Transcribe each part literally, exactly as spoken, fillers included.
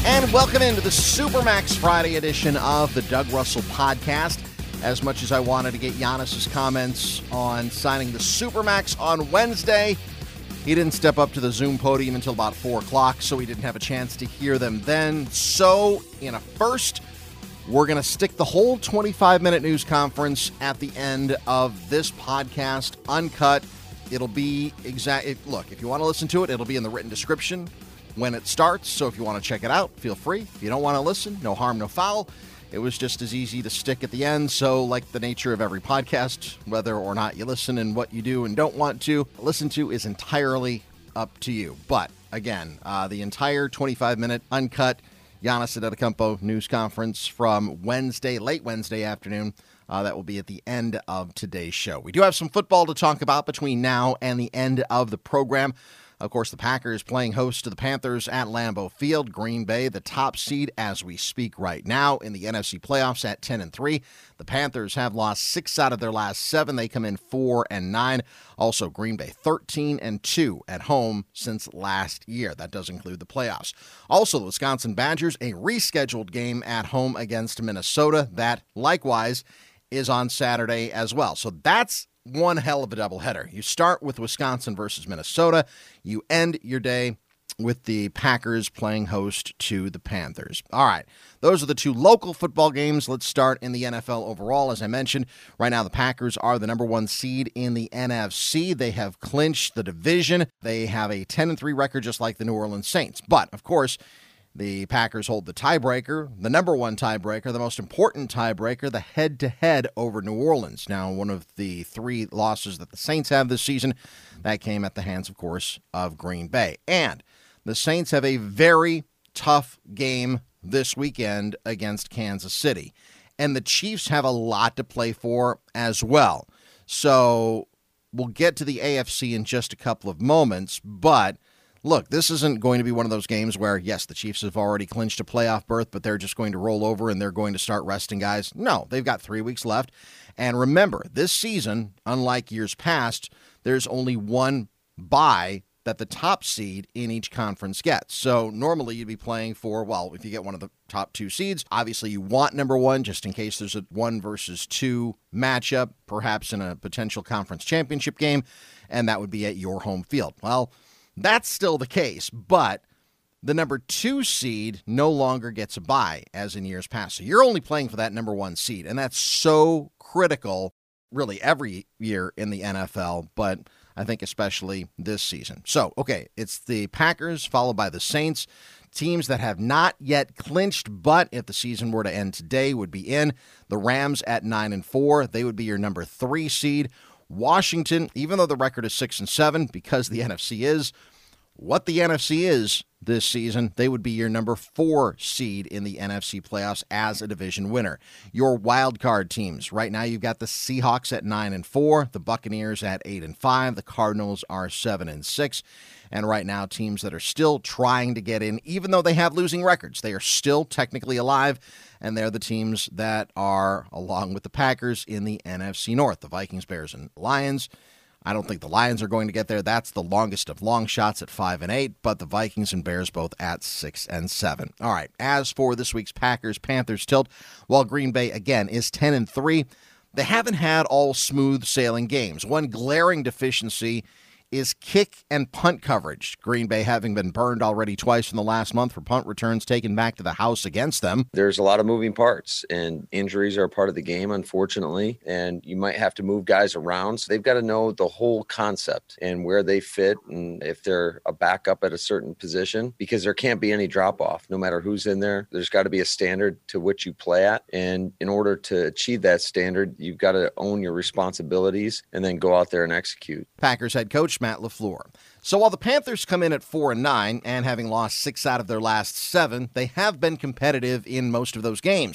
And welcome into the Supermax Friday edition of the Doug Russell Podcast. As much as I wanted to get Giannis's comments on signing the Supermax on Wednesday, he didn't step up to the Zoom podium until about four o'clock, so we didn't have a chance to hear them then. So, in a first, we're going to stick the whole twenty-five minute news conference at the end of this podcast, uncut. It'll be exact. It, look, if you want to listen to it, it'll be in the written description when it starts. So if you want to check it out, feel free. If you don't want to listen, no harm, no foul. It was just as easy to stick at the end. So like the nature of every podcast, whether or not you listen and what you do and don't want to listen to is entirely up to you. But again, uh, the entire twenty-five minute uncut Giannis Antetokounmpo news conference from Wednesday, late Wednesday afternoon, uh, that will be at the end of today's show. We do have some football to talk about between now and the end of the program. Of course, the Packers playing host to the Panthers at Lambeau Field. Green Bay, the top seed as we speak right now in the N F C playoffs at ten and three. The Panthers have lost six out of their last seven. They come in four and nine. Also, Green Bay thirteen and two at home since last year. That does include the playoffs. Also, the Wisconsin Badgers, a rescheduled game at home against Minnesota. That likewise is on Saturday as well. So that's one hell of a doubleheader. You start with Wisconsin versus Minnesota. You end your day with the Packers playing host to the Panthers. All right, those are the two local football games. Let's start in the N F L overall. As I mentioned, right now the Packers are the number one seed in the N F C. They have clinched the division. They have a ten and three record just like the New Orleans Saints. But, of course, the Packers hold the tiebreaker, the number one tiebreaker, the most important tiebreaker, the head-to-head over New Orleans. Now, one of the three losses that the Saints have this season, that came at the hands, of course, of Green Bay. And the Saints have a very tough game this weekend against Kansas City. And the Chiefs have a lot to play for as well. So we'll get to the A F C in just a couple of moments, but look, this isn't going to be one of those games where, yes, the Chiefs have already clinched a playoff berth, but they're just going to roll over and they're going to start resting guys. No, they've got three weeks left. And remember, this season, unlike years past, there's only one bye that the top seed in each conference gets. So normally you'd be playing for, well, if you get one of the top two seeds, obviously you want number one just in case there's a one versus two matchup, perhaps in a potential conference championship game, and that would be at your home field. Well, that's still the case, but the number two seed no longer gets a bye as in years past. So you're only playing for that number one seed, and that's so critical really every year in the N F L, but I think especially this season. So, okay, it's the Packers followed by the Saints, teams that have not yet clinched, but if the season were to end today would be in. The Rams at nine and four, they would be your number three seed. Washington, even though the record is six and seven, because the N F C is what the N F C is this season, they would be your number four seed in the N F C playoffs as a division winner. Your wild card teams, right now you've got the Seahawks at nine and four, the Buccaneers at eight and five, the Cardinals are seven and six. And right now, teams that are still trying to get in, even though they have losing records, they are still technically alive, and they're the teams that are, along with the Packers, in the N F C North, the Vikings, Bears, and Lions. I don't think the Lions are going to get there. That's the longest of long shots at five and eight, but the Vikings and Bears both at six and seven. All right, as for this week's Packers-Panthers tilt, while Green Bay, again, is ten and three, they haven't had all smooth sailing games. One glaring deficiency is kick and punt coverage. Green Bay having been burned already twice in the last month for punt returns taken back to the house against them. There's a lot of moving parts, and injuries are a part of the game, unfortunately, and you might have to move guys around. So they've got to know the whole concept and where they fit and if they're a backup at a certain position, because there can't be any drop-off. No matter who's in there, there's got to be a standard to which you play at, and in order to achieve that standard, you've got to own your responsibilities and then go out there and execute. Packers head coach Matt LaFleur. So while the Panthers come in at four and nine and having lost six out of their last seven, they have been competitive in most of those games.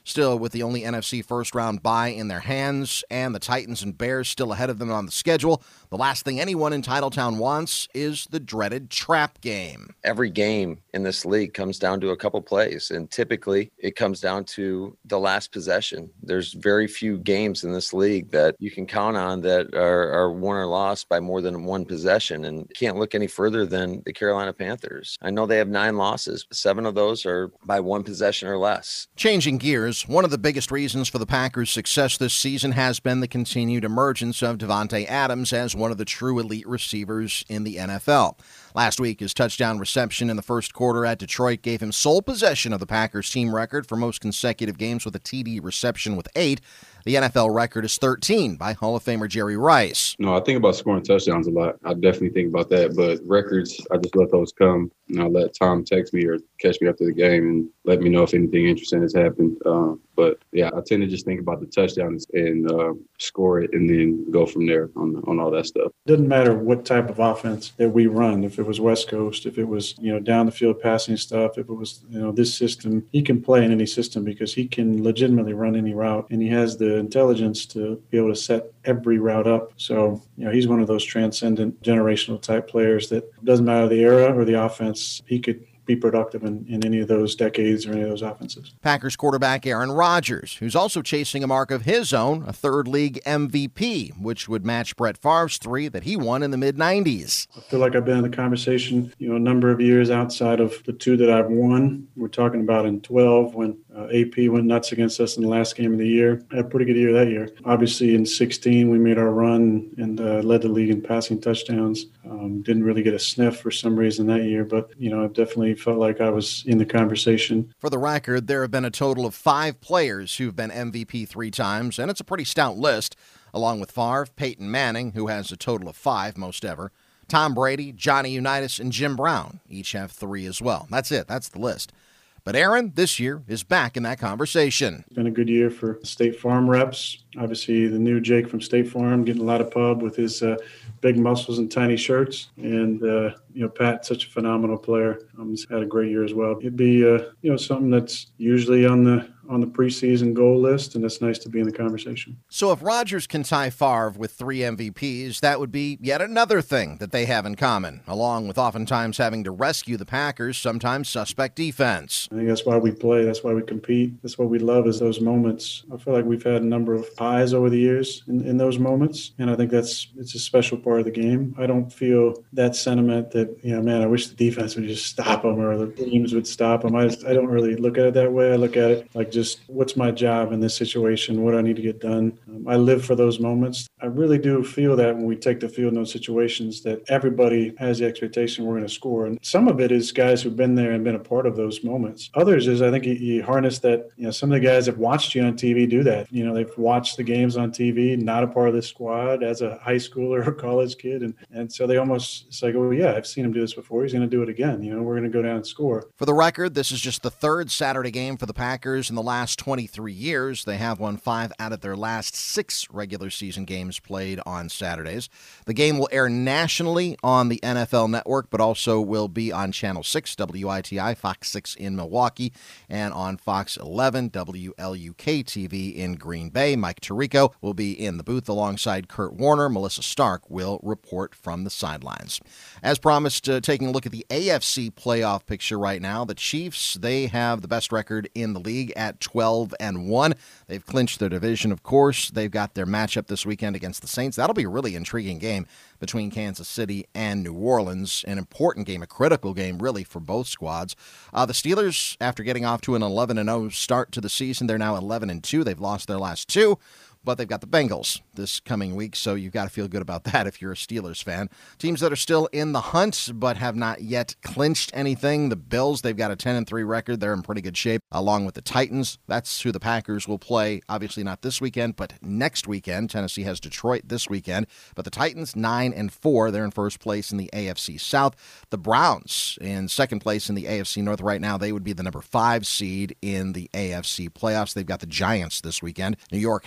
Still, with the only N F C first-round bye in their hands and the Titans and Bears still ahead of them on the schedule, the last thing anyone in Titletown wants is the dreaded trap game. Every game in this league comes down to a couple plays, and typically it comes down to the last possession. There's very few games in this league that you can count on that are, are won or lost by more than one possession, and can't look any further than the Carolina Panthers. I know they have nine losses, but seven of those are by one possession or less. Changing gears, one of the biggest reasons for the Packers' success this season has been the continued emergence of Davante Adams as one of the true elite receivers in the N F L. Last week, his touchdown reception in the first quarter at Detroit gave him sole possession of the Packers' team record for most consecutive games with a T D reception with eight. The N F L record is thirteen by Hall of Famer Jerry Rice. No, I think about scoring touchdowns a lot. I definitely think about that. But records, I just let those come. And I'll let Tom text me or catch me after the game and let me know if anything interesting has happened. Uh, but, yeah, I tend to just think about the touchdowns and uh, score it and then go from there on on all that stuff. It doesn't matter what type of offense that we run. If it was West Coast, if it was, you know, down the field passing stuff, if it was, you know, this system, he can play in any system because he can legitimately run any route. And he has the intelligence to be able to set every route up. So, you know, he's one of those transcendent generational type players that doesn't matter the era or the offense, he could be productive in, in any of those decades or any of those offenses. Packers quarterback Aaron Rodgers, who's also chasing a mark of his own, a third league M V P, which would match Brett Favre's three that he won in the mid nineties. I feel like I've been in the conversation, you know, a number of years outside of the two that I've won. We're talking about in twelve when uh, A P went nuts against us in the last game of the year. I had a pretty good year that year. Obviously, in sixteen, we made our run and uh, led the league in passing touchdowns. Um, didn't really get a sniff for some reason that year, but, you know, I definitely felt like I was in the conversation. For the record, there have been a total of five players who've been M V P three times, and it's a pretty stout list, along with Favre, Peyton Manning, who has a total of five, most ever, Tom Brady, Johnny Unitas, and Jim Brown each have three as well. That's it. That's the list. But Aaron, this year, is back in that conversation. It's been a good year for State Farm reps. Obviously, the new Jake from State Farm getting a lot of pub with his uh, big muscles and tiny shirts. And, uh, you know, Pat's such a phenomenal player. Um, he's had a great year as well. It'd be, uh, you know, something that's usually on the on the preseason goal list, and it's nice to be in the conversation. So if Rodgers can tie Favre with three M V Ps, that would be yet another thing that they have in common, along with oftentimes having to rescue the Packers' sometimes suspect defense. I think that's why we play. That's why we compete. That's what we love is those moments. I feel like we've had a number of highs over the years in, in those moments, and I think that's it's a special part of the game. I don't feel that sentiment that, you know, man, I wish the defense would just stop them or the teams would stop them. I, just, I don't really look at it that way. I look at it like just what's my job in this situation? What do I need to get done? Um, I live for those moments. I really do feel that when we take the field in those situations that everybody has the expectation we're going to score. And some of it is guys who've been there and been a part of those moments. Others is I think you, you harness that, you know, some of the guys have watched you on T V do that. You know, they've watched the games on T V, not a part of the squad as a high schooler or college kid. And, and so they almost, it's like, oh, yeah, I've seen him do this before. He's going to do it again. You know, we're going to go down and score. For the record, this is just the third Saturday game for the Packers in the last twenty-three years. They have won five out of their last six regular season games played on Saturdays. The game will air nationally on the N F L Network, but also will be on Channel six, W I T I, Fox six in Milwaukee, and on Fox eleven, W L U K T V in Green Bay. Mike Tirico will be in the booth alongside Kurt Warner. Melissa Stark will report from the sidelines. As promised, uh, taking a look at the A F C playoff picture right now, the Chiefs, they have the best record in the league at twelve and one. They've clinched their division, of course. They've got their matchup this weekend against the Saints. That'll be a really intriguing game between Kansas City and New Orleans. An important game, a critical game, really, for both squads. Uh, the Steelers, after getting off to an eleven and oh start to the season, they're now eleven and two. They've lost their last two. But they've got the Bengals this coming week, so you've got to feel good about that if you're a Steelers fan. Teams that are still in the hunt but have not yet clinched anything. The Bills, they've got a ten and three record. They're in pretty good shape, along with the Titans. That's who the Packers will play, obviously not this weekend, but next weekend. Tennessee has Detroit this weekend. But the Titans, nine and four. They're in first place in the A F C South. The Browns in second place in the A F C North right now. They would be the number five seed in the A F C playoffs. They've got the Giants this weekend. New York had one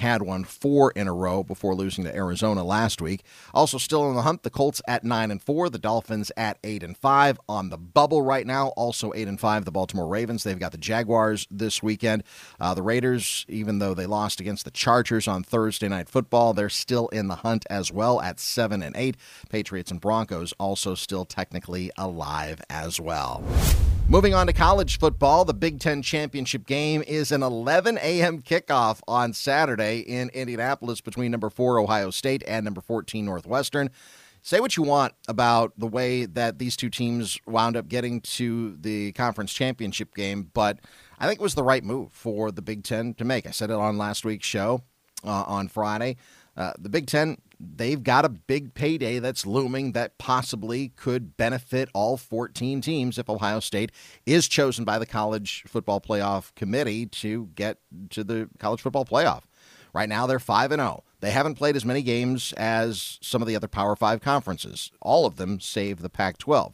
four in a row before losing to Arizona last week. Also still in the hunt, the Colts at nine and four, the Dolphins at eight and five. On the bubble right now, also eight and five, the Baltimore Ravens. They've got the Jaguars this weekend. Uh, the Raiders, even though they lost against the Chargers on Thursday Night Football, they're still in the hunt as well at seven and eight. Patriots and Broncos also still technically alive as well. Moving on to college football, the Big Ten championship game is an eleven a.m. kickoff on Saturday in Indianapolis between number four Ohio State and number fourteen Northwestern. Say what you want about the way that these two teams wound up getting to the conference championship game, but I think it was the right move for the Big Ten to make. I said it on last week's show uh, on Friday. Uh, the Big Ten, they've got a big payday that's looming that possibly could benefit all fourteen teams if Ohio State is chosen by the College Football Playoff Committee to get to the College Football Playoff. Right now, they're five and oh. They haven't played as many games as some of the other Power five conferences, all of them save the Pac twelve.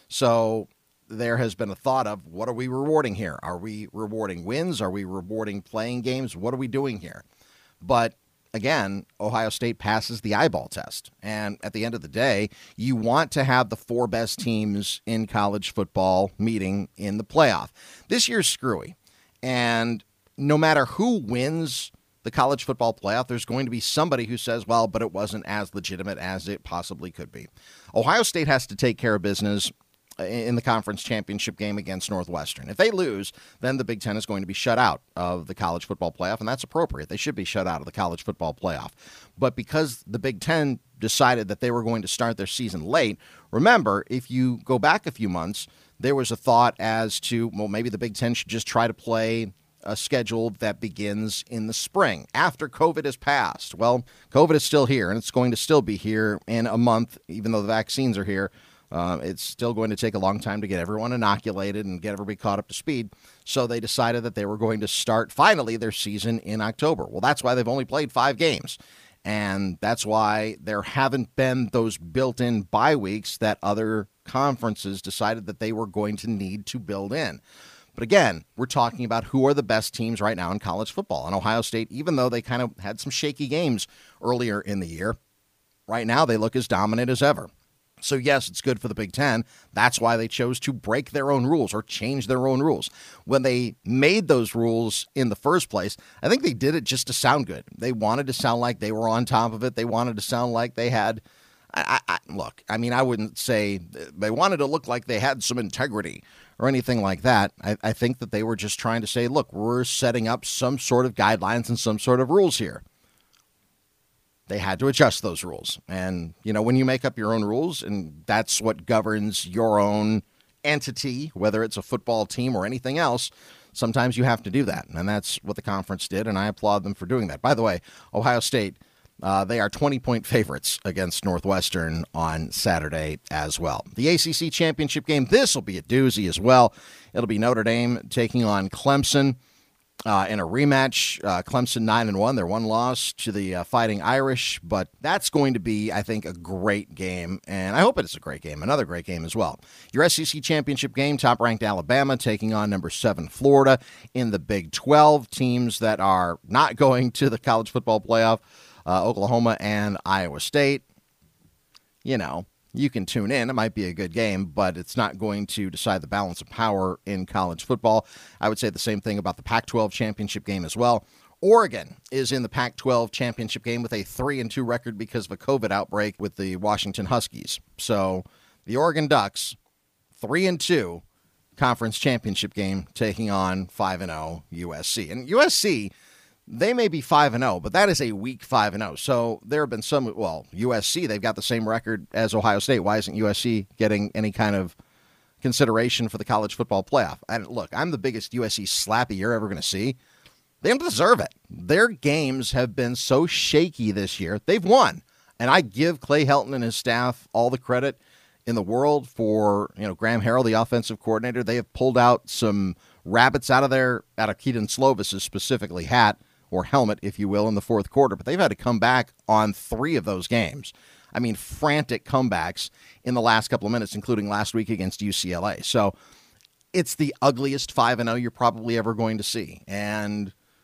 So there has been a thought of, what are we rewarding here? Are we rewarding wins? Are we rewarding playing games? What are we doing here? But again, Ohio State passes the eyeball test. And at the end of the day, you want to have the four best teams in college football meeting in the playoff. This year's screwy. And no matter who wins the college football playoff, there's going to be somebody who says, well, but it wasn't as legitimate as it possibly could be. Ohio State has to take care of business in the conference championship game against Northwestern. If they lose, then the Big Ten is going to be shut out of the college football playoff, and that's appropriate. They should be shut out of the college football playoff. But because the Big Ten decided that they were going to start their season late, remember, if you go back a few months, there was a thought as to, well, maybe the Big Ten should just try to play a schedule that begins in the spring after COVID has passed. Well, COVID is still here, and it's going to still be here in a month, even though the vaccines are here. Uh, it's still going to take a long time to get everyone inoculated and get everybody caught up to speed. So they decided that they were going to start, finally, their season in October. Well, that's why they've only played five games. And that's why there haven't been those built-in bye weeks that other conferences decided that they were going to need to build in. But again, we're talking about who are the best teams right now in college football. And Ohio State, even though they kind of had some shaky games earlier in the year, right now they look as dominant as ever. So, yes, it's good for the Big Ten. That's why they chose to break their own rules or change their own rules. When they made those rules in the first place, I think they did it just to sound good. They wanted to sound like they were on top of it. They wanted to sound like they had, I, I, look, I mean, I wouldn't say they wanted to look like they had some integrity or anything like that. I, I think that they were just trying to say, look, we're setting up some sort of guidelines and some sort of rules here. They had to adjust those rules. And, you know, when you make up your own rules and that's what governs your own entity, whether it's a football team or anything else, sometimes you have to do that. And that's what the conference did, and I applaud them for doing that. By the way, Ohio State, uh, they are twenty-point favorites against Northwestern on Saturday as well. The A C C championship game, this will be a doozy as well. It'll be Notre Dame taking on Clemson. Uh, in a rematch, uh, Clemson nine and one, their one loss to the uh, Fighting Irish, but that's going to be, I think, a great game, and I hope it's a great game, another great game as well. Your S E C championship game, top-ranked Alabama taking on number seven Florida in the Big twelve. Teams that are not going to the college football playoff, uh, Oklahoma and Iowa State. You know, you can tune in. It might be a good game, but it's not going to decide the balance of power in college football. I would say the same thing about the Pac twelve championship game as well. Oregon is in the Pac twelve championship game with a three and two record because of a COVID outbreak with the Washington Huskies. So the Oregon Ducks, three and two, conference championship game taking on five and oh U S C. And U S C, they may be five and oh, but that is a weak five and oh. So there have been some, well, U S C, they've got the same record as Ohio State. Why isn't U S C getting any kind of consideration for the college football playoff? And look, I'm the biggest U S C slappy you're ever going to see. They don't deserve it. Their games have been so shaky this year. They've won. And I give Clay Helton and his staff all the credit in the world for, you know, Graham Harrell, the offensive coordinator. They have pulled out some rabbits out of their, out of Keaton Slovis's specifically hat, or helmet, if you will, in the fourth quarter. But they've had to come back on three of those games. I mean, frantic comebacks in the last couple of minutes, including last week against U C L A. So it's the ugliest five and oh you're probably ever going to see. And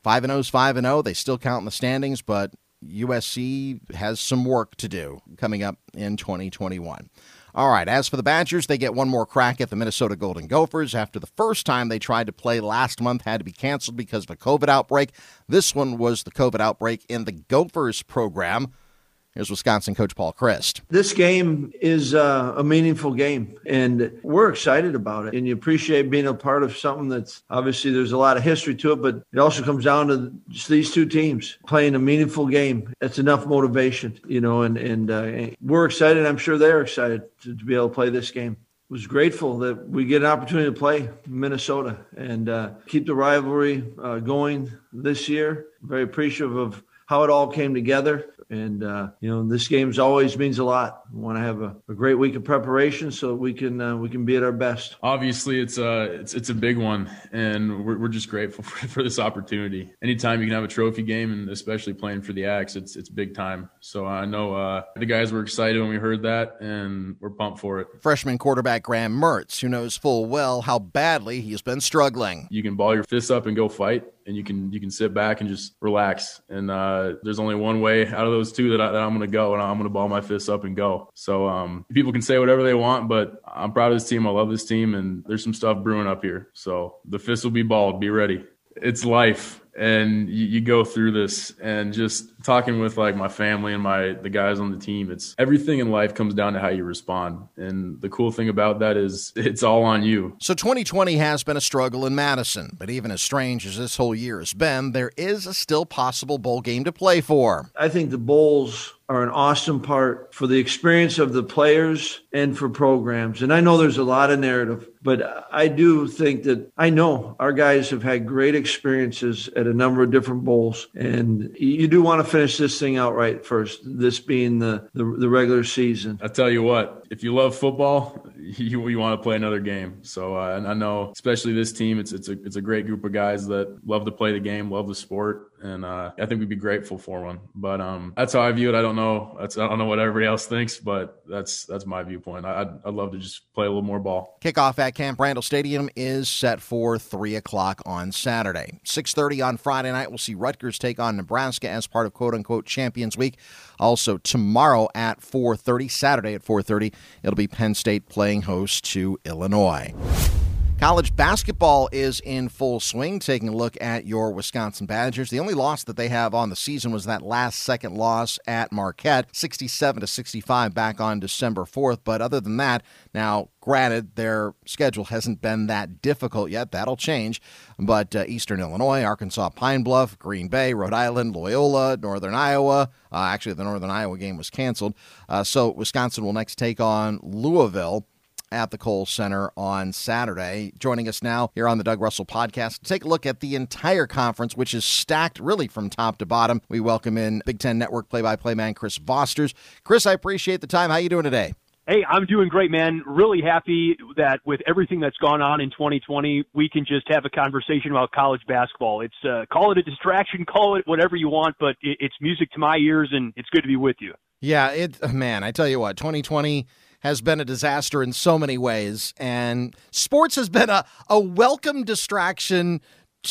five and oh's five and oh. They still count in the standings, but U S C has some work to do coming up in twenty twenty-one. All right, as for the Badgers, they get one more crack at the Minnesota Golden Gophers after the first time they tried to play last month had to be canceled because of a COVID outbreak. This one was the COVID outbreak in the Gophers program. Here's Wisconsin coach Paul Chryst. This game is uh, a meaningful game, and we're excited about it. And you appreciate being a part of something that's obviously there's a lot of history to it, but it also comes down to just these two teams playing a meaningful game. That's enough motivation, you know, and, and uh, we're excited. I'm sure they're excited to, to be able to play this game. Was grateful that we get an opportunity to play Minnesota and uh, keep the rivalry uh, going this year. Very appreciative of how it all came together. And, uh, you know, this game always means a lot. We want to have a, a great week of preparation so we can uh, we can be at our best. Obviously, it's a, it's, it's a big one, and we're, we're just grateful for, for this opportunity. Anytime you can have a trophy game, and especially playing for the Axe, it's it's big time. So I know uh, the guys were excited when we heard that, and we're pumped for it. Freshman quarterback Graham Mertz, who knows full well how badly he's been struggling. You can ball your fists up and go fight, and you can you can sit back and just relax. And uh, there's only one way out of those two that, I, that I'm going to go, and I'm going to ball my fists up and go. So um, people can say whatever they want, but I'm proud of this team. I love this team, and there's some stuff brewing up here. So the fists will be balled. Be ready. It's life. And you, you go through this, and just talking with like my family and my the guys on the team, it's everything in life comes down to how you respond. And the cool thing about that is it's all on you. So twenty twenty has been a struggle in Madison, but even as strange as this whole year has been, there is a still possible bowl game to play for. I think the bowls are an awesome part for the experience of the players and for programs. And I know there's a lot of narrative, but I do think that I know our guys have had great experiences at a number of different bowls. And you do want to finish this thing out right first, this being the, the, the regular season. I tell you what, if you love football, you, you want to play another game. So uh, and I know, especially this team, it's it's a it's a great group of guys that love to play the game, love the sport, and uh, I think we'd be grateful for one. But um, that's how I view it. I don't know. That's, I don't know what everybody else thinks, but that's that's my viewpoint. I, I'd I'd love to just play a little more ball. Kickoff at Camp Randall Stadium is set for three o'clock on Saturday. six thirty on Friday night, we'll see Rutgers take on Nebraska as part of quote-unquote Champions Week. Also tomorrow at four thirty, Saturday at four thirty, it'll be Penn State playing host to Illinois. College basketball is in full swing. Taking a look at your Wisconsin Badgers. The only loss that they have on the season was that last second loss at Marquette, sixty-seven to sixty-five back on December fourth. But other than that, now granted, their schedule hasn't been that difficult yet. That'll change. But uh, Eastern Illinois, Arkansas Pine Bluff, Green Bay, Rhode Island, Loyola, Northern Iowa. Uh, actually, the Northern Iowa game was canceled. Uh, so Wisconsin will next take on Louisville at the Kohl Center on Saturday. Joining us now here on the Doug Russell Podcast to take a look at the entire conference, which is stacked really from top to bottom. We welcome in Big Ten Network play-by-play man Chris Vosters. Chris, I appreciate the time. How you doing today? Hey, I'm doing great, man. Really happy that with everything that's gone on in twenty twenty, we can just have a conversation about college basketball. It's uh, call it a distraction, call it whatever you want, but it, it's music to my ears, and it's good to be with you. Yeah, it man, I tell you what, twenty twenty has been a disaster in so many ways, and sports has been a, a welcome distraction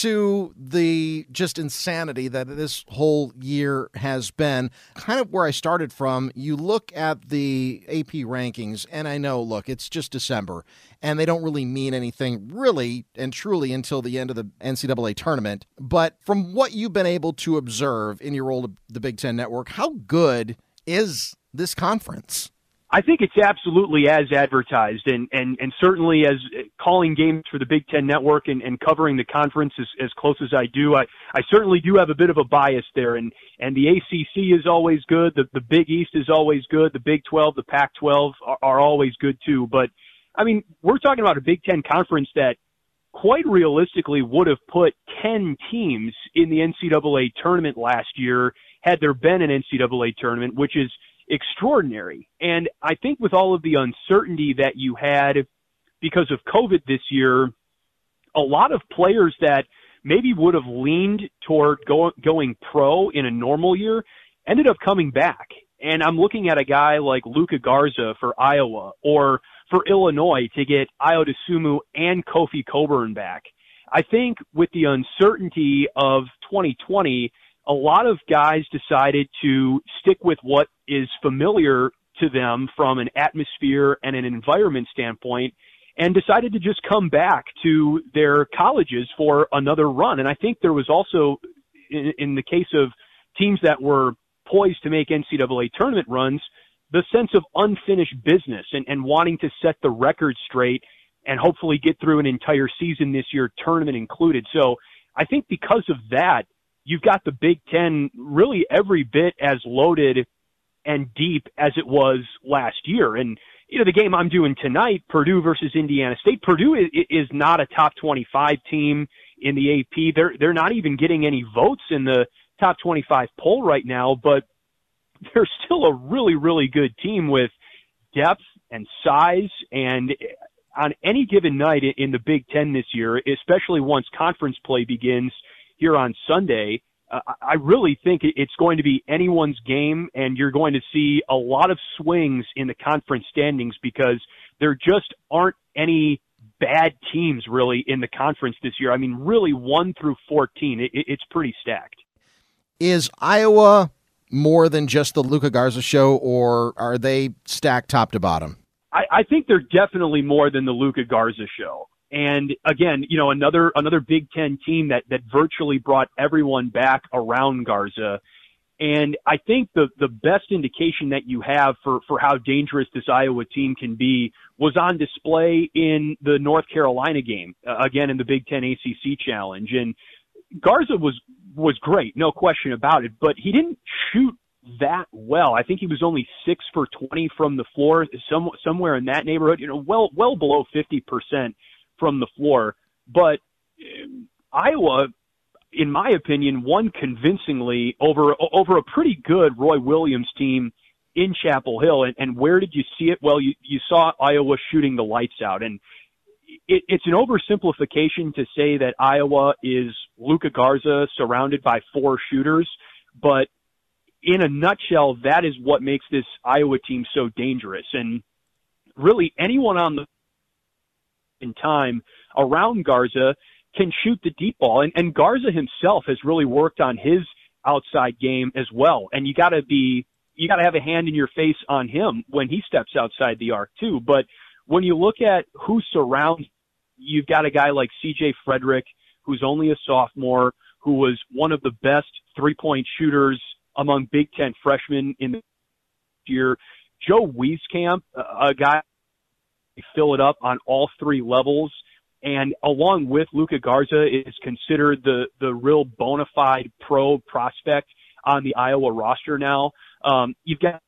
to the just insanity that this whole year has been. Kind of where I started from, you look at the A P rankings, and I know, look, it's just December, and they don't really mean anything really and truly until the end of the N C double A tournament. But from what you've been able to observe in your role at the Big Ten Network, how good is this conference? I think it's absolutely as advertised, and, and, and certainly as calling games for the Big Ten Network and, and covering the conference as, as close as I do, I, I certainly do have a bit of a bias there, and, and the A C C is always good, the, the Big East is always good, the Big twelve, the Pac twelve are, are always good too, but I mean, we're talking about a Big Ten conference that quite realistically would have put ten teams in the N C double A tournament last year had there been an N C double A tournament, which is extraordinary. And I think with all of the uncertainty that you had because of COVID this year, a lot of players that maybe would have leaned toward go, going pro in a normal year ended up coming back. And I'm looking at a guy like Luka Garza for Iowa, or for Illinois to get Ayo Dosunmu and Kofi Cockburn back. I think with the uncertainty of twenty twenty, a lot of guys decided to stick with what is familiar to them from an atmosphere and an environment standpoint, and decided to just come back to their colleges for another run. And I think there was also, in, in the case of teams that were poised to make N C double A tournament runs, the sense of unfinished business and, and wanting to set the record straight and hopefully get through an entire season this year, tournament included. So I think because of that, you've got the Big Ten really every bit as loaded and deep as it was last year. And, you know, the game I'm doing tonight, Purdue versus Indiana State, Purdue is, is not a top twenty-five team in the A P. They're, they're not even getting any votes in the top twenty-five poll right now, but they're still a really, really good team with depth and size. And on any given night in the Big Ten this year, especially once conference play begins here on Sunday, uh, I really think it's going to be anyone's game, and you're going to see a lot of swings in the conference standings because there just aren't any bad teams really in the conference this year. I mean, really one through fourteen, it, it's pretty stacked. Is Iowa more than just the Luka Garza show, or are they stacked top to bottom? I, I think they're definitely more than the Luka Garza show. And again, you know, another another Big Ten team that, that virtually brought everyone back around Garza. And I think the, the best indication that you have for, for how dangerous this Iowa team can be was on display in the North Carolina game, uh, again in the Big Ten A C C Challenge. And Garza was was great, no question about it, but he didn't shoot that well. I think he was only six for twenty from the floor, some, somewhere in that neighborhood, you know, well well below fifty percent from the floor. But Iowa, in my opinion, won convincingly over over a pretty good Roy Williams team in Chapel Hill. And, and where did you see it? Well, you, you saw Iowa shooting the lights out. And it, it's an oversimplification to say that Iowa is Luka Garza surrounded by four shooters. But in a nutshell, that is what makes this Iowa team so dangerous. And really anyone on the in time around Garza can shoot the deep ball. And, and Garza himself has really worked on his outside game as well. And you gotta be, you gotta have a hand in your face on him when he steps outside the arc too. But when you look at who surrounds, you've got a guy like C J Frederick, who's only a sophomore, who was one of the best three-point shooters among Big Ten freshmen in the year. Joe Wieskamp, a guy fill it up on all three levels, and along with Luka Garza is considered the the real bona fide pro prospect on the Iowa roster now. Um, you've got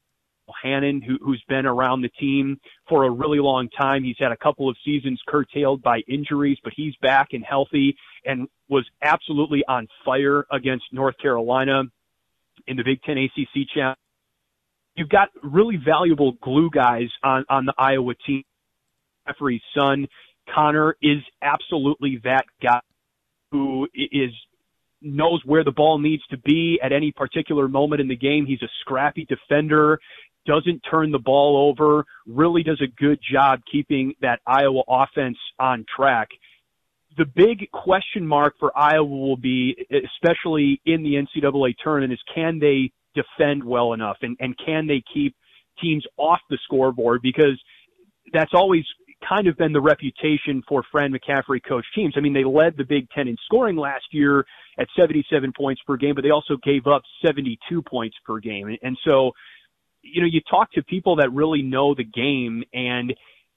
Hannon, who, who's been around the team for a really long time. He's had a couple of seasons curtailed by injuries, but he's back and healthy and was absolutely on fire against North Carolina in the Big Ten A C C Challenge. You've got really valuable glue guys on, on the Iowa team. Jeffrey's son, Connor, is absolutely that guy who is knows where the ball needs to be at any particular moment in the game. He's a scrappy defender, doesn't turn the ball over, really does a good job keeping that Iowa offense on track. The big question mark for Iowa will be, especially in the N C double A tournament, is can they defend well enough, and, and can they keep teams off the scoreboard, because that's always kind of been the reputation for Fran McCaffery coach teams. I mean, they led the Big Ten in scoring last year at seventy-seven points per game, but they also gave up seventy-two points per game. And so, you know, you talk to people that really know the game, and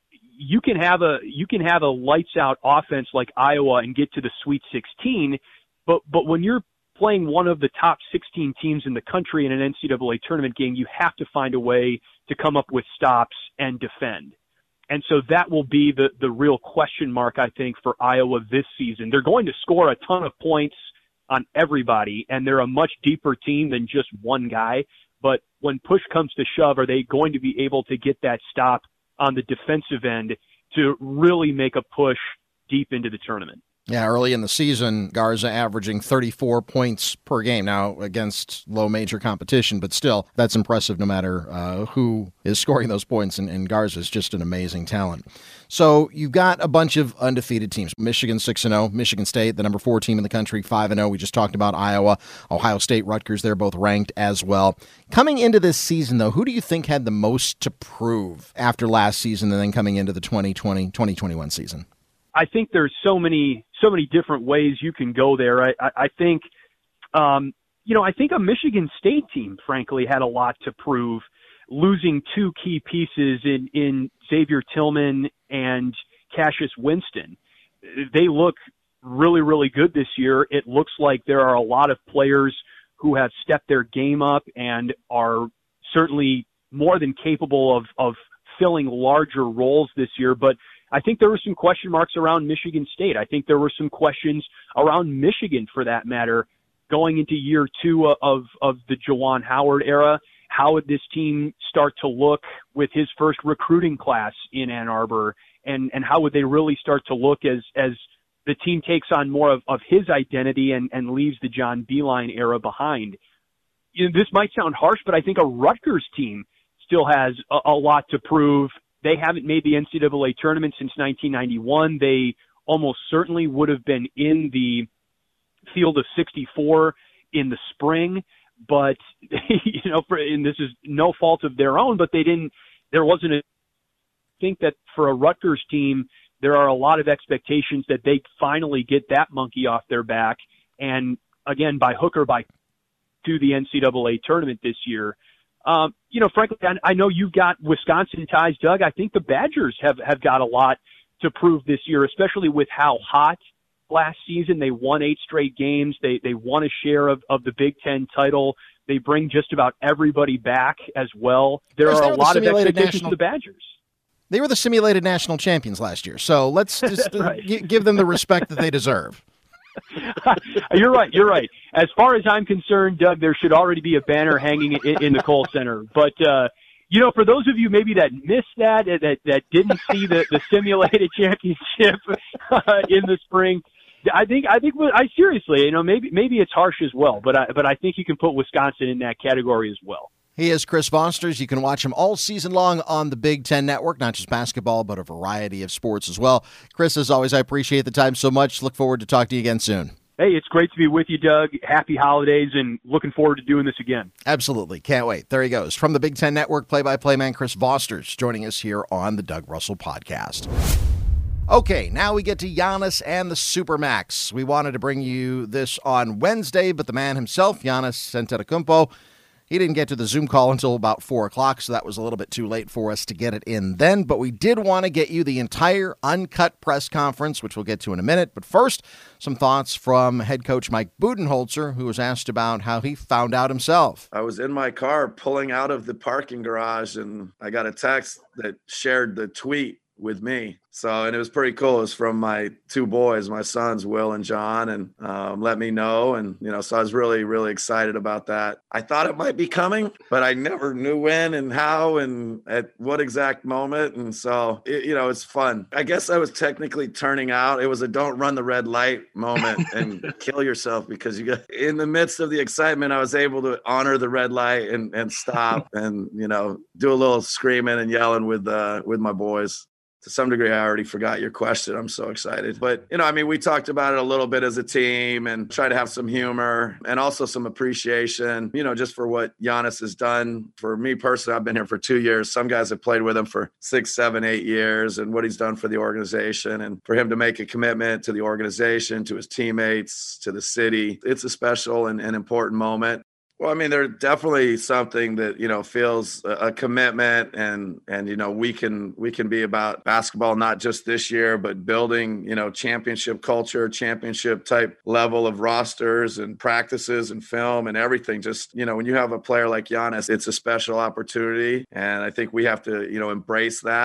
you can have a, you can have a lights out offense like Iowa and get to the Sweet sixteen, but, but when you're playing one of the top sixteen teams in the country in an N C double A tournament game, you have to find a way to come up with stops and defend. And so that will be the, the real question mark, I think, for Iowa this season. They're going to score a ton of points on everybody, and they're a much deeper team than just one guy. But when push comes to shove, are they going to be able to get that stop on the defensive end to really make a push deep into the tournament? Yeah, early in the season, Garza averaging thirty-four points per game. Now, against low major competition, but still, that's impressive no matter uh, who is scoring those points, and, and Garza is just an amazing talent. So you've got a bunch of undefeated teams. Michigan six and oh, Michigan State, the number four team in the country, five and oh. We just talked about Iowa, Ohio State, Rutgers. They're both ranked as well. Coming into this season, though, who do you think had the most to prove after last season and then coming into the twenty twenty, twenty twenty-one season? I think there's so many, so many different ways you can go there. I, I, I think, um, you know, I think a Michigan State team, frankly, had a lot to prove, losing two key pieces in, in Xavier Tillman and Cassius Winston. They look really, really good this year. It looks like there are a lot of players who have stepped their game up and are certainly more than capable of, of filling larger roles this year. But I think there were some question marks around Michigan State. I think there were some questions around Michigan, for that matter, going into year two of, of the Juwan Howard era. How would this team start to look with his first recruiting class in Ann Arbor? And, and how would they really start to look as, as the team takes on more of, of his identity and, and leaves the John Beilein era behind? You know, this might sound harsh, but I think a Rutgers team still has a, a lot to prove. They haven't made the N C double A tournament since nineteen ninety-one. They almost certainly would have been in the field of sixty-four in the spring, but, you know, for, and this is no fault of their own, but they didn't, there wasn't a, I think that for a Rutgers team, there are a lot of expectations that they finally get that monkey off their back. And again, by hook or by to the N C double A tournament this year. Um, you know, frankly, I, I know you've got Wisconsin ties, Doug. I think the Badgers have, have got a lot to prove this year, especially with how hot last season. They won eight straight games. They, they won a share of, of the Big Ten title. They bring just about everybody back as well. There are a lot of expectations for the Badgers. They were the simulated national champions last year. So let's just right. g- give them the respect that they deserve. You're right. You're right. As far as I'm concerned, Doug, there should already be a banner hanging in, in the Kohl Center. But, uh, you know, for those of you maybe that missed that, that, that didn't see the, the simulated championship uh, in the spring, I think, I think, I seriously, you know, maybe, maybe it's harsh as well, but I, but I think you can put Wisconsin in that category as well. He is Chris Vosters. You can watch him all season long on the Big Ten Network, not just basketball, but a variety of sports as well. Chris, as always, I appreciate the time so much. Look forward to talking to you again soon. Hey, it's great to be with you, Doug. Happy holidays, and looking forward to doing this again. Absolutely. Can't wait. There he goes. From the Big Ten Network, play-by-play man Chris Vosters joining us here on the Doug Russell Podcast. Okay, now we get to Giannis and the Supermax. We wanted to bring you this on Wednesday, but the man himself, Giannis Antetokounmpo, he didn't get to the Zoom call until about four o'clock, so that was a little bit too late for us to get it in then. But we did want to get you the entire uncut press conference, which we'll get to in a minute. But first, some thoughts from head coach Mike Budenholzer, who was asked about how he found out himself. I was in my car pulling out of the parking garage, and I got a text that shared the tweet with me. So, and it was pretty cool. It was from my two boys, my sons, Will and John, and um, let me know. And, you know, so I was really, really excited about that. I thought it might be coming, but I never knew when and how and at what exact moment. And so, it, you know, it's fun. I guess I was technically turning out. It was a don't run the red light moment and kill yourself, because you got in the midst of the excitement, I was able to honor the red light and, and stop and, you know, do a little screaming and yelling with, uh, with my boys. To some degree, I already forgot your question. I'm so excited. But, you know, I mean, we talked about it a little bit as a team and try to have some humor and also some appreciation, you know, just for what Giannis has done. For me personally, I've been here for two years. Some guys have played with him for six, seven, eight years, and what he's done for the organization. And for him to make a commitment to the organization, to his teammates, to the city, it's a special and, and important moment. Well, I mean, there's definitely something that, you know, feels a, a commitment and, and, you know, we can, we can be about basketball, not just this year, but building, you know, championship culture, championship type level of rosters and practices and film and everything. Just, you know, when you have a player like Giannis, it's a special opportunity. And I think we have to, you know, embrace that.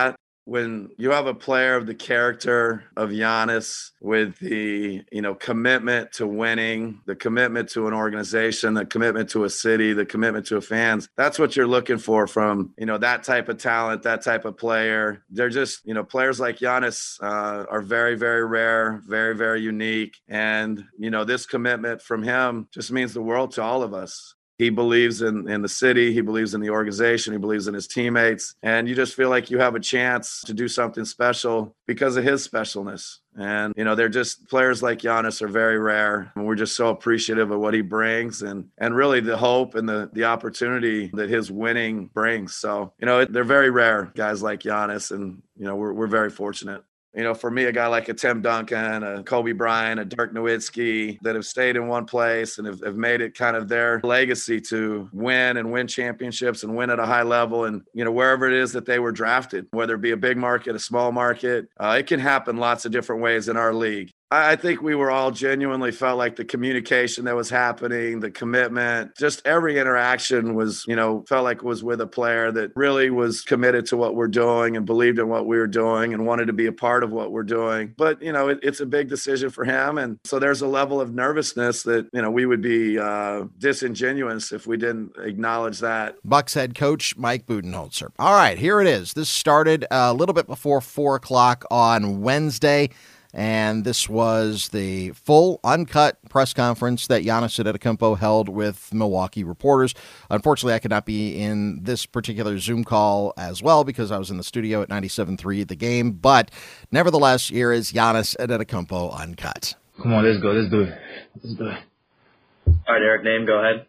when you have a player of the character of Giannis with the, you know, commitment to winning, the commitment to an organization, the commitment to a city, the commitment to fans, that's what you're looking for from, you know, that type of talent, that type of player. They're just, you know, players like Giannis uh, are very, very rare, very, very unique. And, you know, this commitment from him just means the world to all of us. He believes in, in the city. He believes in the organization. He believes in his teammates. And you just feel like you have a chance to do something special because of his specialness. And, you know, they're just players like Giannis are very rare. And we're just so appreciative of what he brings and, and really the hope and the, the opportunity that his winning brings. So, you know, they're very rare, guys like Giannis. And, you know, we're, we're very fortunate. You know, for me, a guy like a Tim Duncan, a Kobe Bryant, a Dirk Nowitzki that have stayed in one place and have, have made it kind of their legacy to win and win championships and win at a high level. And, you know, wherever it is that they were drafted, whether it be a big market, a small market, uh, it can happen lots of different ways in our league. I think we were all genuinely felt like the communication that was happening, the commitment, just every interaction was, you know, felt like was with a player that really was committed to what we're doing and believed in what we were doing and wanted to be a part of what we're doing. But, you know, it, it's a big decision for him. And so there's a level of nervousness that, you know, we would be uh, disingenuous if we didn't acknowledge that. Bucks head coach Mike Budenholzer. All right, here it is. This started a little bit before four o'clock on Wednesday. And this was the full, uncut press conference that Giannis Antetokounmpo held with Milwaukee reporters. Unfortunately, I could not be in this particular Zoom call as well because I was in the studio at ninety-seven point three The Game. But nevertheless, here is Giannis Antetokounmpo uncut. Come on, let's go. Let's do it. Let's do it. All right, Eric, name, go ahead.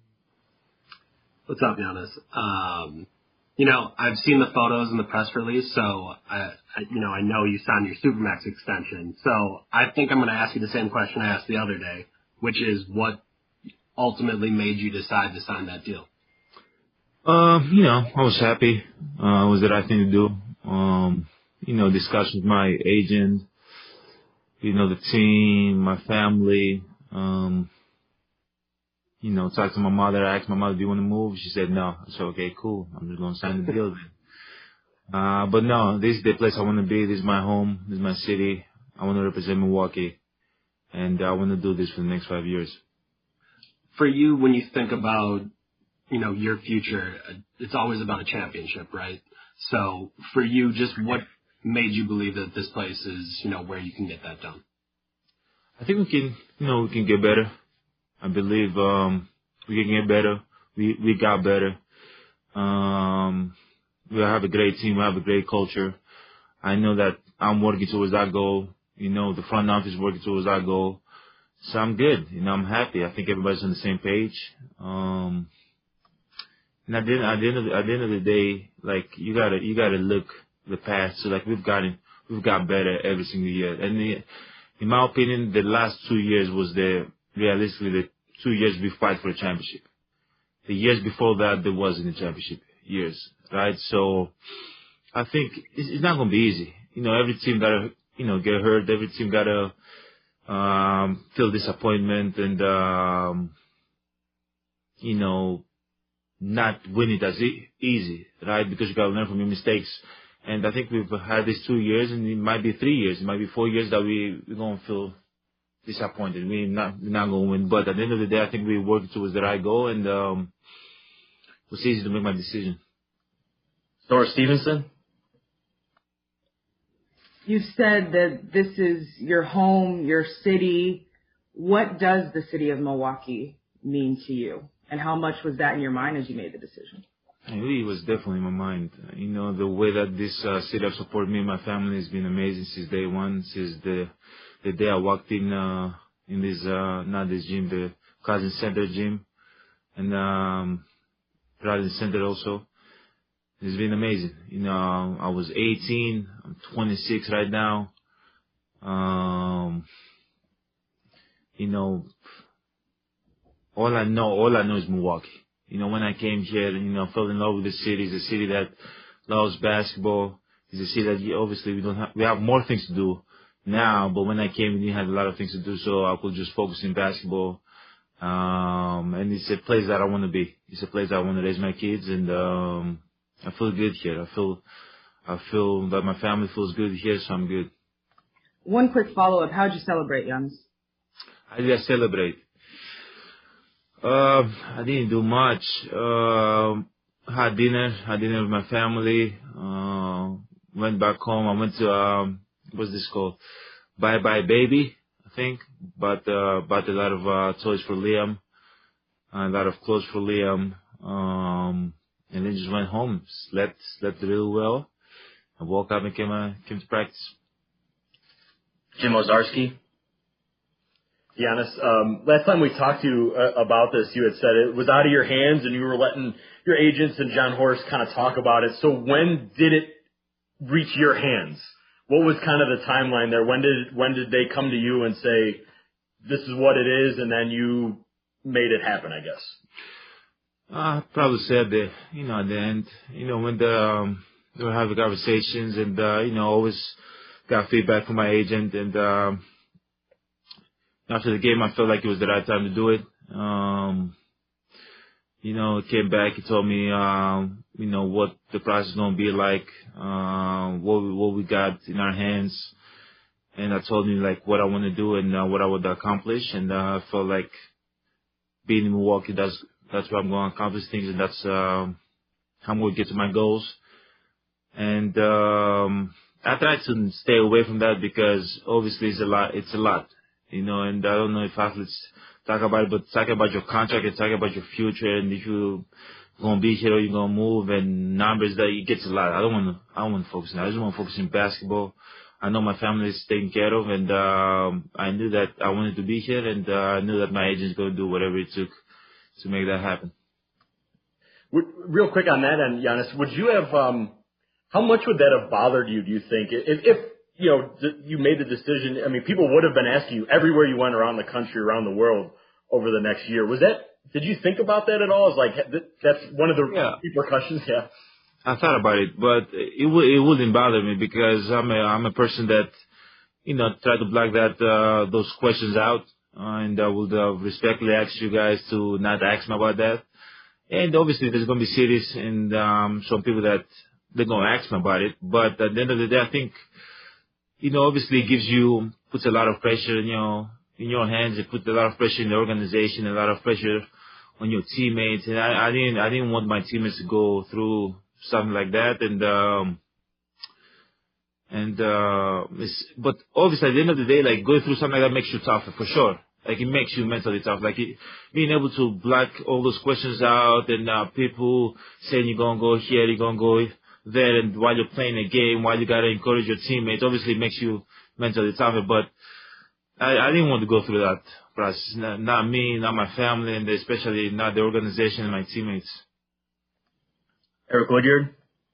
What's up, Giannis? Um, you know, I've seen the photos in the press release, so I, I, you know, I know you signed your Supermax extension. So I think I'm going to ask you the same question I asked the other day, which is what ultimately made you decide to sign that deal? Um, you know, I was happy. Uh, it was the right thing to do. Um, you know, discuss with my agent, you know, the team, my family. Um, you know, talk to my mother. I asked my mother, do you want to move? She said no. I said, okay, cool. I'm just going to sign the deal then. Uh, but no, this is the place I want to be. This is my home. This is my city. I want to represent Milwaukee. And I want to do this for the next five years. For you, when you think about, you know, your future, it's always about a championship, right? So for you, just what made you believe that this place is, you know, where you can get that done? I think we can, you know, we can get better. I believe um, we can get better. We we got better. Um, we have a great team. We have a great culture. I know that I'm working towards that goal. You know, the front office is working towards that goal. So I'm good. You know, I'm happy. I think everybody's on the same page. Um, and at the, at the end of the, at the end of the day, like you gotta you gotta look the past. So like we've gotten we've got better every single year. And the, in my opinion, the last two years was the realistically the two years we fight for a championship. The years before that, there wasn't a championship years, right? So I think it's, it's not gonna be easy. You know, every team gotta you know get hurt. Every team gotta um, feel disappointment and um, you know not win it as e- easy, right? Because you gotta learn from your mistakes. And I think we've had these two years, and it might be three years, it might be four years that we we're gonna feel disappointed. We're not we're not gonna win. But at the end of the day, I think we're working towards the right goal, and um, it was easy to make my decision. Nora Stevenson. You've said that this is your home, your city. What does the city of Milwaukee mean to you? And how much was that in your mind as you made the decision? It really was definitely in my mind. You know, the way that this uh, city has supported me and my family has been amazing since day one, since the the day I walked in uh, in this, uh, not this gym, the Cousins Center gym, and um, Cousins Center also. It's been amazing. You know, I was eighteen. I'm twenty-six right now. Um, you know, all I know, all I know is Milwaukee. You know, when I came here, you know, I fell in love with the city. It's a city that loves basketball. It's a city that obviously we don't have, we have more things to do now, but when I came, we didn't have a lot of things to do, so I could just focus in basketball. Um, and it's a place that I want to be. It's a place that I want to raise my kids, and um, I feel good here. I feel, I feel that my family feels good here, so I'm good. One quick follow-up. How'd you celebrate, Giannis? How did I celebrate? Uh, I didn't do much. Uh, had dinner. Had dinner with my family. Uh, went back home. I went to, um, what's this called? Bye Bye Baby, I think. Bought, uh, bought a lot of uh, toys for Liam. A lot of clothes for Liam. Um, and then just went home. Slept, slept really well. I woke up and came, uh, came to practice. Jim Owczarski. Giannis, um, last time we talked to you uh, about this, you had said it was out of your hands and you were letting your agents and John Horst kind of talk about it. So when did it reach your hands? What was kind of the timeline there? When did when did they come to you and say, this is what it is, and then you made it happen, I guess? I probably said that, you know, at the end, you know, when the, um, they were having conversations and, uh, you know, always got feedback from my agent, and um, after the game, I felt like it was the right time to do it. Um, you know, he came back, he told me, um, you know, what the process is going to be like, uh, what we, what we got in our hands, and I told him like what I want to do and uh, what I would accomplish, and uh, I felt like being in Milwaukee, that's that's where I'm going to accomplish things, and that's uh, how I'm going to get to my goals. And um, I try to stay away from that because obviously it's a lot. It's a lot, you know. And I don't know if athletes talk about it, but talk about your contract and talk about your future, and if you're gonna be here or you're gonna move, and numbers, that it gets a lot. I don't want to. I don't want to focus on that. I just want to focus on basketball. I know my family is taken care of, and um, I knew that I wanted to be here, and uh, I knew that my agent's gonna do whatever it took to make that happen. Real quick on that end, Giannis, would you have? Um, how much would that have bothered you? Do you think if, if you know you made the decision? I mean, people would have been asking you everywhere you went around the country, around the world over the next year. Was that? Did you think about that at all? It's like that's one of the yeah. repercussions. Yeah. I thought about it, but it w- it wouldn't bother me because I'm a I'm a person that, you know, try to block that uh, those questions out, uh, and I would uh, respectfully ask you guys to not ask me about that. And obviously, there's going to be cities and um, some people that they're going to ask me about it. But at the end of the day, I think, you know, obviously it gives you puts a lot of pressure in your in your hands. It puts a lot of pressure in the organization, a lot of pressure on your teammates. And I, I didn't I didn't want my teammates to go through something like that, and um and uh it's, but obviously at the end of the day, like going through something like that makes you tougher for sure. Like it makes you mentally tough. Like it, being able to block all those questions out, and uh, people saying you're gonna go here, you're gonna go there, and while you're playing a game, while you gotta encourage your teammates, obviously it makes you mentally tougher. But I, I didn't want to go through that process. Not, not me, not my family, and especially not the organization and my teammates. Eric Woodyard.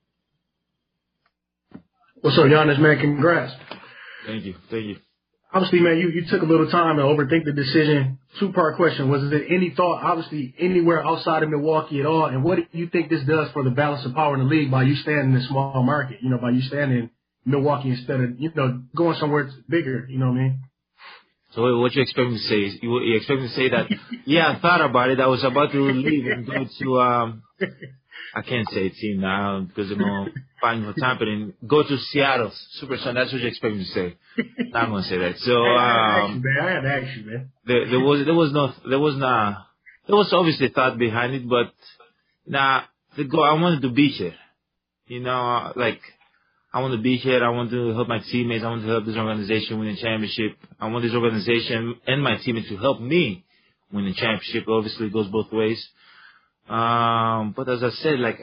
What's up, Giannis, man? Congrats. Thank you. Thank you. Obviously, man, you, you took a little time to overthink the decision. Two-part question. Was there any thought, obviously, anywhere outside of Milwaukee at all? And what do you think this does for the balance of power in the league by you standing in a small market, you know, by you standing in Milwaukee instead of, you know, going somewhere bigger, you know what I mean? So what you expect me to say? You, you expect me to say that, yeah, I thought about it. I was about to leave and go to, um, I can't say a team now because I'm going to find for tampering. Go to Seattle Supersonics. That's what you expect me to say. I'm going to say that. So, um, I had to ask you, man. There, there was, there was no, there was no, there was obviously thought behind it, but nah, the goal, I wanted to be here. You know, like, I want to be here. I want to help my teammates. I want to help this organization win a championship. I want this organization and my teammates to help me win a championship. Obviously, it goes both ways. Um, but as I said, like,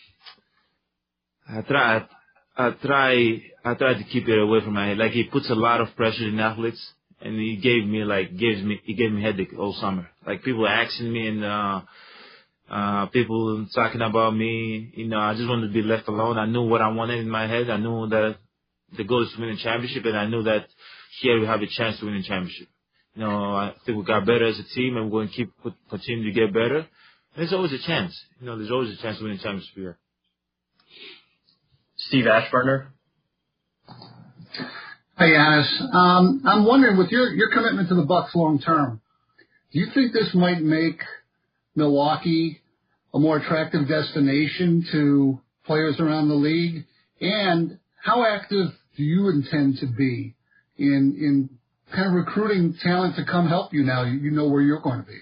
I try, I try, I try to keep it away from my head. Like, he puts a lot of pressure in athletes, and he gave me, like, gives me, he gave me headache all summer. Like, people asking me and, uh, uh, people talking about me, you know, I just wanted to be left alone. I knew what I wanted in my head. I knew that the goal is to win a championship, and I knew that here we have a chance to win a championship. You know, I think we got better as a team, and we're going to keep, continue to get better. There's always a chance. You know, there's always a chance to win a championship here. Steve Ashburner. Hi, Giannis. Um, I'm wondering, with your, your commitment to the Bucks long term, do you think this might make Milwaukee a more attractive destination to players around the league? And how active do you intend to be in in kind of recruiting talent to come help you now you, you know where you're going to be?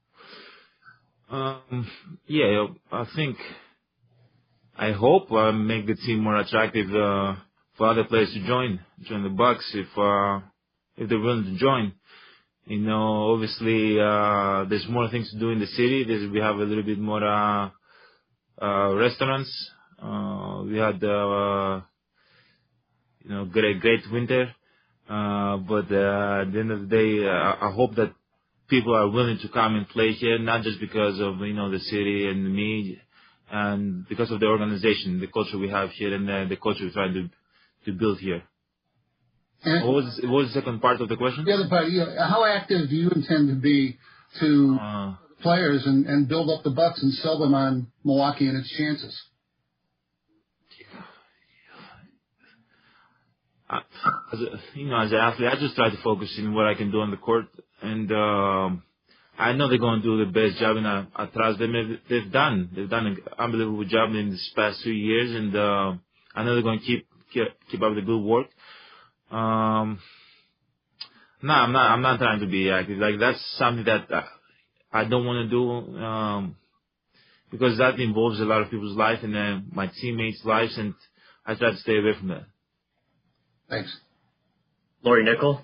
Um, yeah, I think, I hope I make the team more attractive uh, for other players to join, join the Bucks if uh, if they're willing to join. You know, obviously uh, there's more things to do in the city. There's, we have a little bit more uh, uh, restaurants. Uh, we had uh, you know great great winter, uh, but uh, at the end of the day, uh, I hope that people are willing to come and play here, not just because of, you know, the city and me, and because of the organization, the culture we have here, and the, the culture we're trying to to build here. And what was what was the second part of the question? The other part, you know, how active do you intend to be to uh, players and, and build up the Bucks and sell them on Milwaukee and its chances? I, as a, you know, as an athlete, I just try to focus in what I can do on the court, and um, I know they're going to do the best job, and I, I trust them. They've done, they've done an unbelievable job in this past two years, and uh, I know they're going to keep keep, keep up the good work. Um, no, I'm not. I'm not trying to be active. Like that's something that I, I don't want to do, um, because that involves a lot of people's life and uh, my teammates' lives, and I try to stay away from that. Thanks. Lori Nickel.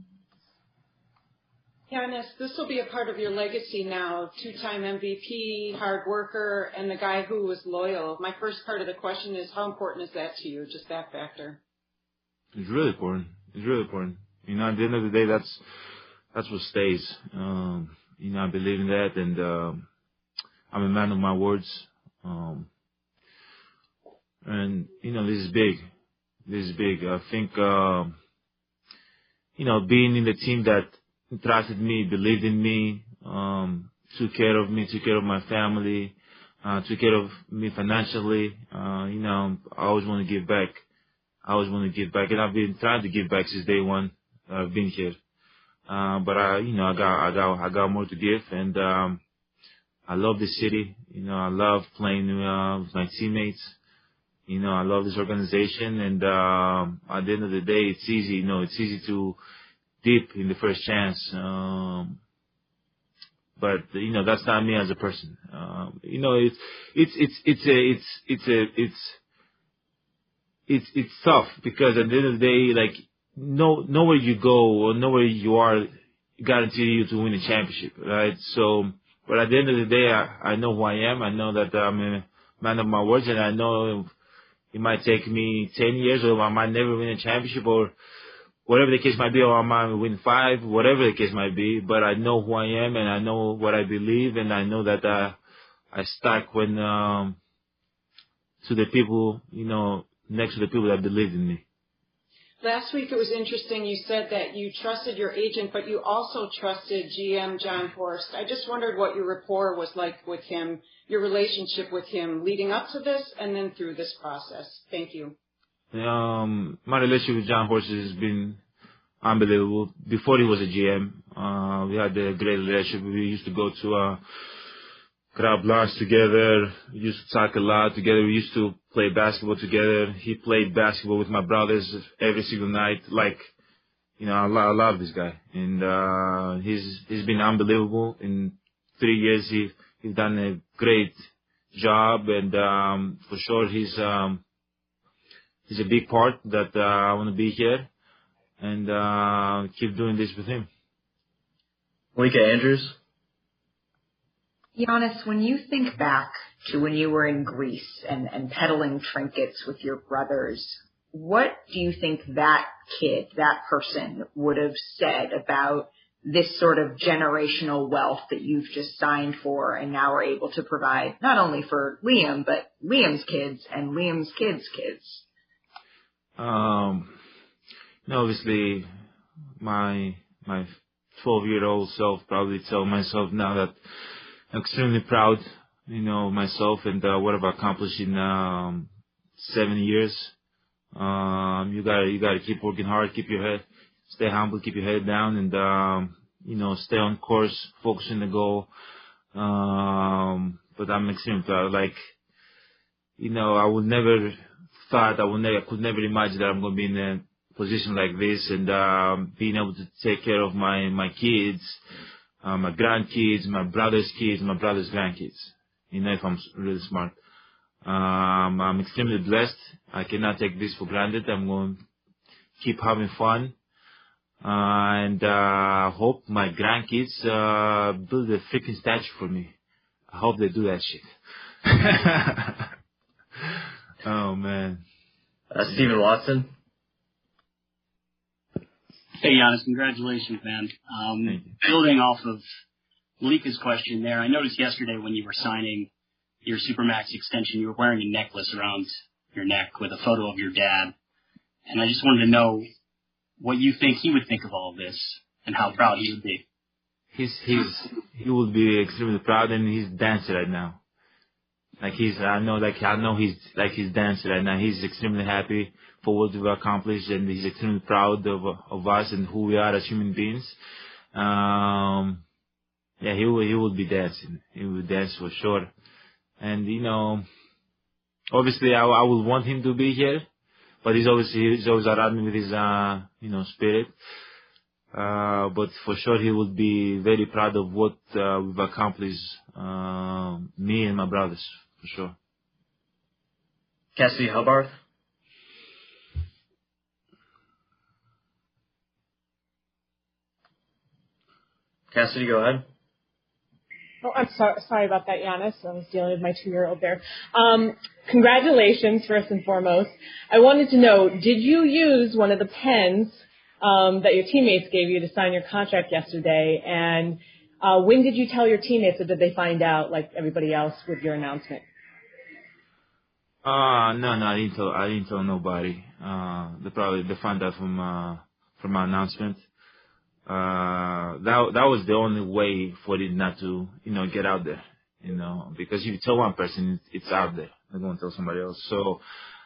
Giannis, this will be a part of your legacy now. Two-time M V P, hard worker, and the guy who was loyal. My first part of the question is, how important is that to you, just that factor? It's really important. It's really important. You know, at the end of the day, that's that's what stays. Um, you know, I believe in that, and um, I'm a man of my words. Um, and, you know, this is big. This is big. I think, uh, you know, being in the team that trusted me, believed in me, um, took care of me, took care of my family, uh, took care of me financially. Uh, you know, I always want to give back. I always want to give back, and I've been trying to give back since day one. I've been here, uh, but I, you know, I got, I got, I got more to give, and um, I love this city. You know, I love playing uh, with my teammates. You know, I love this organization, and um, at the end of the day, it's easy. You know, it's easy to dip in the first chance, um, but you know, that's not me as a person. Um, you know, it's it's it's it's a it's it's a it's it's it's tough because at the end of the day, like no nowhere you go or nowhere you are guarantee you to win a championship, right? So, but at the end of the day, I, I know who I am. I know that I'm a man of my words, and I know it might take me ten years, or I might never win a championship, or whatever the case might be, or I might win five, whatever the case might be. But I know who I am, and I know what I believe, and I know that uh, I stuck when um, to the people, you know, next to the people that believed in me. Last week it was interesting. You said that you trusted your agent, but you also trusted G M Jon Horst. I just wondered what your rapport was like with him, your relationship with him leading up to this and then through this process. Thank you. Um, my relationship with Jon Horst has been unbelievable. Before he was a G M, uh, we had a great relationship. We used to go to uh, grab lunch together. We used to talk a lot together. We used to play basketball together. He played basketball with my brothers every single night. Like, you know, I, lo- I love this guy, and uh, he's he's been unbelievable. In three years, he he's done a great job, and um, for sure, he's um, he's a big part that uh, I want to be here and uh, keep doing this with him. Malika Andrews. Giannis, when you think back to when you were in Greece and, and peddling trinkets with your brothers, what do you think that kid, that person would have said about this sort of generational wealth that you've just signed for and now are able to provide not only for Liam, but Liam's kids and Liam's kids' kids? Um, obviously, my my twelve-year-old self probably tell myself now that I'm extremely proud, you know, of myself and uh, what I've accomplished in um, seven years. Um, you gotta you gotta keep working hard, keep your head, stay humble, keep your head down, and um, you know, stay on course, focus on the goal. Um, but I'm extremely proud. Like, you know, I would never thought I would never, could never imagine that I'm going to be in a position like this, and um, being able to take care of my my kids, uh, my grandkids, my brother's kids, my brother's grandkids. You know, if I'm really smart. Um, I'm extremely blessed. I cannot take this for granted. I'm going to keep having fun. Uh, and I uh, hope my grandkids uh, build a freaking statue for me. I hope they do that shit. Oh, man. Uh, Stephen Watson. Hey, Giannis, congratulations, man. Um, building off of Malika's question there, I noticed yesterday when you were signing your Supermax extension, you were wearing a necklace around your neck with a photo of your dad. And I just wanted to know what you think he would think of all of this and how proud he would be. He's, he's, he would be extremely proud, and he's dancing right now. Like he's, I know, like I know he's, like he's dancing right now. He's extremely happy for what we've accomplished, and he's extremely proud of of us and who we are as human beings. Um, yeah, he will, he would be dancing. He would dance for sure. And you know, obviously, I, I would want him to be here, but he's obviously he's always around me with his, uh, you know, spirit. Uh, but for sure, he would be very proud of what uh, we've accomplished, uh, me and my brothers, for sure. Cassidy Hubbarth. Cassidy, go ahead. Oh, I'm so, sorry about that, Giannis. I was dealing with my two-year-old there. Um, congratulations, first and foremost. I wanted to know, did you use one of the pens um, that your teammates gave you to sign your contract yesterday? And uh, when did you tell your teammates, or did they find out, like everybody else, with your announcement? Uh, no, no, I didn't tell, I didn't tell nobody. Uh, they probably, they found out from, uh, from my announcement. Uh, that, that was the only way for it not to, you know, get out there, you know, because if you tell one person, it's, it's out there. They're going to tell somebody else. So,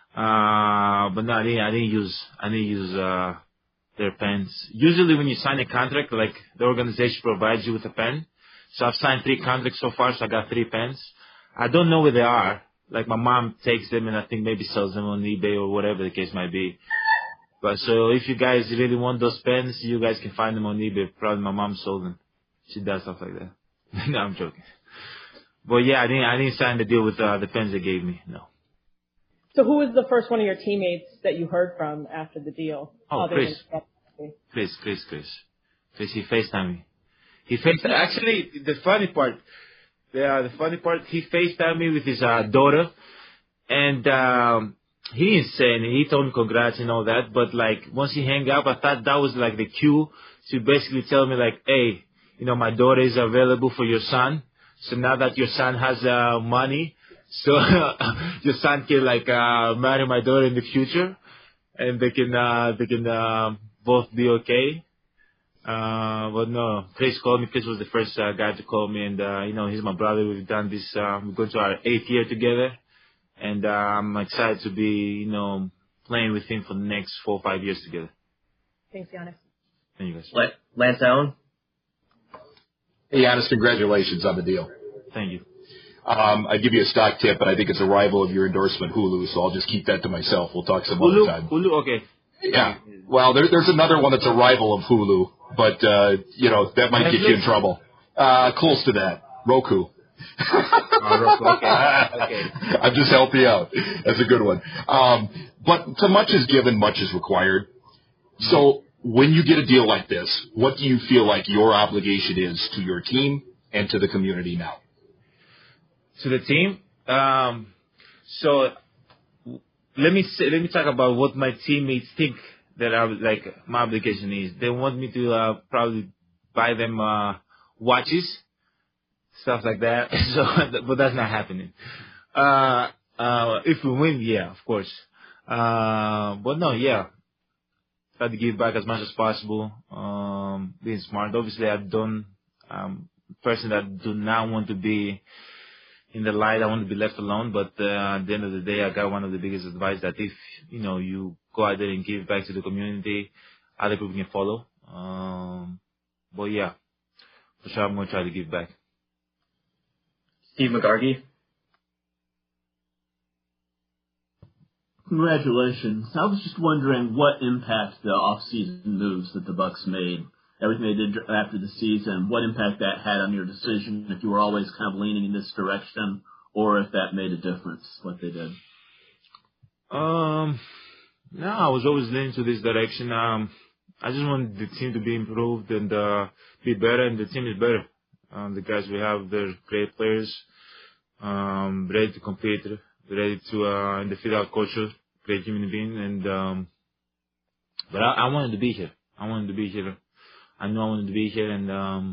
uh, but no, I didn't, I didn't use, I didn't use, uh, their pens. Usually when you sign a contract, like the organization provides you with a pen. So I've signed three contracts so far, so I got three pens. I don't know where they are. Like my mom takes them and I think maybe sells them on eBay or whatever the case might be. But so if you guys really want those pens, you guys can find them on eBay. Probably my mom sold them. She does stuff like that. No, I'm joking. But yeah, I didn't, I didn't sign the deal with uh, the pens they gave me. No. So who was the first one of your teammates that you heard from after the deal? Oh, Chris. Chris, Chris, Chris. Chris, he FaceTimed me. He FaceTimed, actually, the funny part, the, uh, the funny part, he FaceTimed me with his uh, daughter. And, um, he didn't say anything. He told me congrats and all that. But like, once he hung up, I thought that was like the cue to basically tell me like, hey, you know, my daughter is available for your son. So now that your son has uh, money, so your son can like uh, marry my daughter in the future, and they can uh, they can uh, both be okay. Uh, but no, Chris called me. Chris was the first uh, guy to call me, and uh, you know, he's my brother. We've done this. Uh, we're going to our eighth year together. And uh, I'm excited to be, you know, playing with him for the next four or five years together. Thanks, Giannis. Thank you, guys. Lance Allen. Hey, Giannis, congratulations on the deal. Thank you. Um, I give you a stock tip, but I think it's a rival of your endorsement, Hulu, so I'll just keep that to myself. We'll talk some Hulu, other time. Hulu, okay. Yeah. Well, there, there's another one that's a rival of Hulu, but, uh, you know, that might get you in trouble. Uh, close to that. Roku. Oh, okay. Okay. I'm just helping you out. That's a good one. Um, but so much is given, much is required. So when you get a deal like this, what do you feel like your obligation is to your team and to the community now? To the team? Um, so let me say, let me talk about what my teammates think that I would, like my obligation is. They want me to uh, probably buy them uh, watches. Stuff like that. So, but that's not happening. Uh, uh, if we win, yeah, of course. Uh, but no, yeah. Try to give back as much as possible. Um, being smart. Obviously, I don't, um, person that do not want to be in the light. I want to be left alone. But, uh, at the end of the day, I got one of the biggest advice that if, you know, you go out there and give back to the community, other people can follow. Um, but yeah, for sure, I'm going to try to give back. Steve McGargy. congratulations. I was just wondering what impact the off-season moves that the Bucks made, everything they did after the season, what impact that had on your decision, if you were always kind of leaning in this direction, or if that made a difference, what they did. Um, no, I was always leaning to this direction. Um, I just wanted the team to be improved and uh, be better, and the team is better. Um, the guys we have, they're great players, um, ready to compete, ready to uh, defeat our culture, great human being. And um, but I, I wanted to be here. I wanted to be here. I knew I wanted to be here, and um,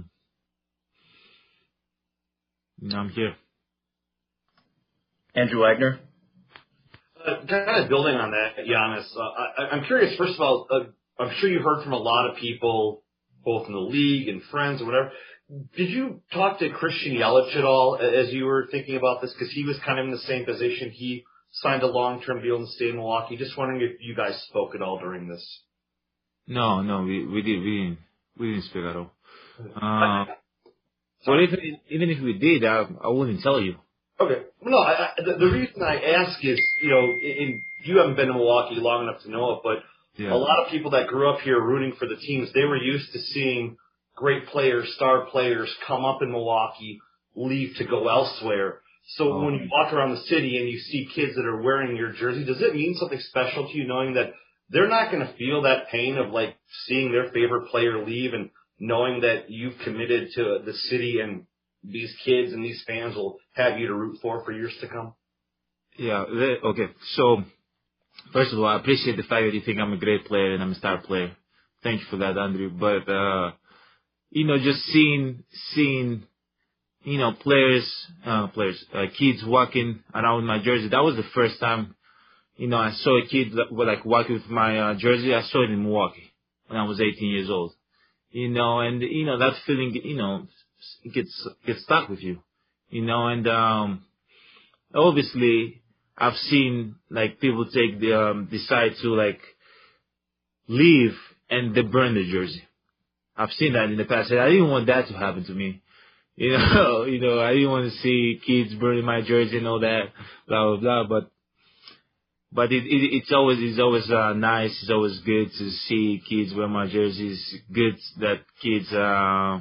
now I'm here. Andrew Wagner. Uh, kind of building on that, Giannis, uh, I, I'm curious, first of all, uh, I'm sure you heard from a lot of people, both in the league and friends or whatever. Did you talk to Christian Yelich at all as you were thinking about this? Because he was kind of in the same position. He signed a long-term deal in the state of Milwaukee. Just wondering if you guys spoke at all during this. No, no, we we did we didn't we didn't speak at all. Uh, but if even if we did, I I wouldn't tell you. Okay. No, I, I, the, the reason I ask is, you know, in, you haven't been to Milwaukee long enough to know it, but yeah. A lot of people that grew up here rooting for the teams, they were used to seeing great players, star players come up in Milwaukee, leave to go elsewhere. So oh. when you walk around the city and you see kids that are wearing your jersey, does it mean something special to you knowing that they're not going to feel that pain of like seeing their favorite player leave and knowing that you've committed to the city and these kids and these fans will have you to root for for years to come? Yeah, okay. So, first of all, I appreciate the fact that you think I'm a great player and I'm a star player. Thank you for that, Andrew. But, uh, you know, just seeing, seeing, you know, players, uh, players, uh, kids walking around with my jersey, that was the first time, you know, I saw a kid like walking with my uh, jersey. I saw it in Milwaukee when I was eighteen years old. You know, and, you know, that feeling, you know, it gets gets stuck with you, you know, and um, obviously I've seen like people take the um, decide to like leave and they burn the jersey. I've seen that in the past. I didn't want that to happen to me, you know. you know, I didn't want to see kids burning my jersey and all that, blah blah blah. But but it, it it's always it's always uh, nice. It's always good to see kids wear my jerseys. Good that kids. Uh,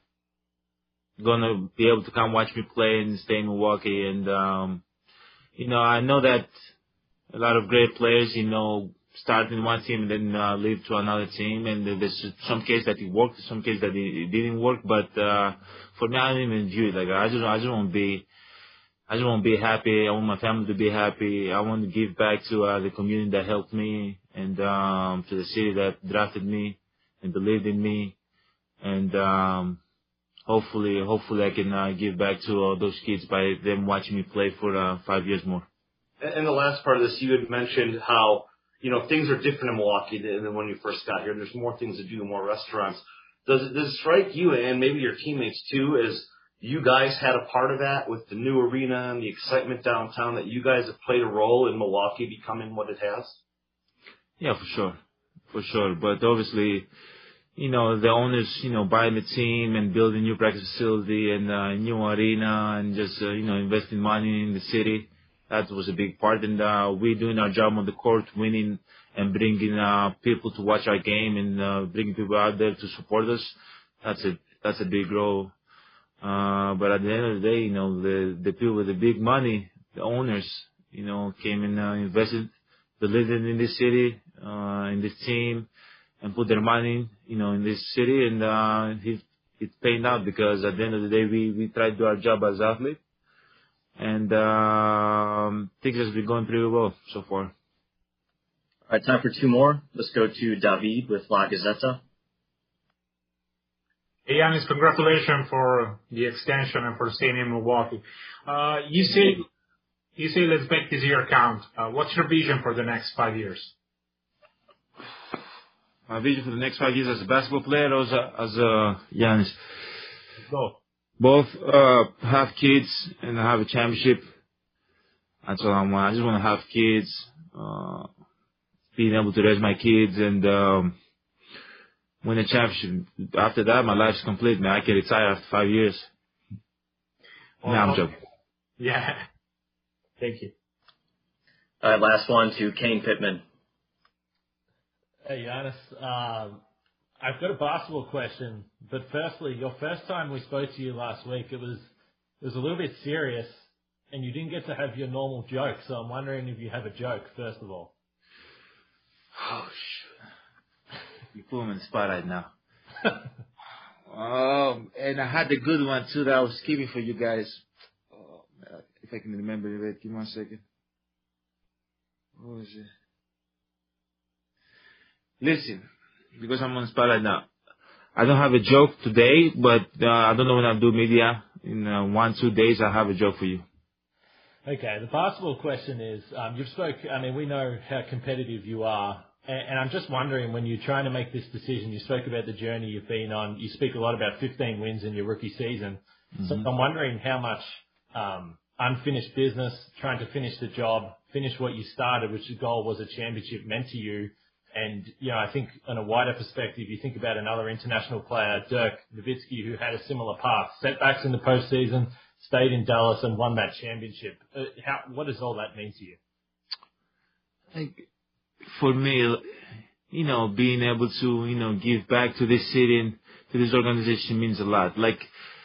gonna be able to come watch me play and stay in Milwaukee. And, um, you know, I know that a lot of great players, you know, start in one team and then uh, leave to another team. And there's some case that it worked, some case that it, it didn't work. But uh, for me, I don't even view it like that. I just, I just want to be, I just want to be happy. I want my family to be happy. I want to give back to uh, the community that helped me and um, to the city that drafted me and believed in me. And, um, Hopefully, hopefully I can uh, give back to uh, those kids by them watching me play for uh, five years more. And the last part of this, you had mentioned how, you know, things are different in Milwaukee than when you first got here. There's more things to do, more restaurants. Does it, does it strike you and maybe your teammates too as you guys had a part of that with the new arena and the excitement downtown that you guys have played a role in Milwaukee becoming what it has? Yeah, for sure. For sure. But obviously, you know, the owners, you know, buying the team and building a new practice facility and a uh, new arena and just, uh, you know, investing money in the city. That was a big part. And uh, we're doing our job on the court, winning and bringing uh, people to watch our game and uh, bringing people out there to support us. That's a that's a big role. Uh, but at the end of the day, you know, the, the people with the big money, the owners, you know, came and uh, invested, believed in this city, uh, in this team, and put their money, you know, in this city, and uh, it, it's paying out because at the end of the day, we, we try to do our job as athletes, and um, things have been going pretty well so far. All right, time for two more. Let's go to David with La Gazzetta. Hey, Giannis, congratulations for the extension and for staying in Milwaukee. Uh, you say, you say let's make this year count. Uh, what's your vision for the next five years? My vision for the next five years as a basketball player or as a, as a Giannis? Both. Both, uh, have kids and have a championship. That's all I want. I just want to have kids, uh, being able to raise my kids and, um, win a championship. After that, my life's complete, man. I can retire after five years. Well, no, I'm joking. Yeah. Thank you. All right, last one to Kane Pittman. Hey, Giannis. Um, I've got a basketball question, but firstly, your first time we spoke to you last week, it was it was a little bit serious, and you didn't get to have your normal joke. So I'm wondering if you have a joke, first of all. Oh, shoot. You put me on the spot right now. um, and I had the good one, too, that I was keeping for you guys. Oh, man, if I can remember it, give me one second. What was it? Listen, because I'm on the spot right now, I don't have a joke today, but uh, I don't know when I'll do media. In uh, one, two days, I'll have a joke for you. Okay, the basketball question is, um, you've spoke, I mean, we know how competitive you are, and, and I'm just wondering, when you're trying to make this decision, you spoke about the journey you've been on, you speak a lot about fifteen wins in your rookie season, mm-hmm. So I'm wondering how much um, unfinished business, trying to finish the job, finish what you started, which the goal was a championship, meant to you. And, you know, I think on a wider perspective, you think about another international player, Dirk Nowitzki, who had a similar path, setbacks in the postseason, stayed in Dallas and won that championship. Uh, how, what does all that mean to you? Like, for me, you know, being able to, you know, give back to this city and to this organization means a lot. Like,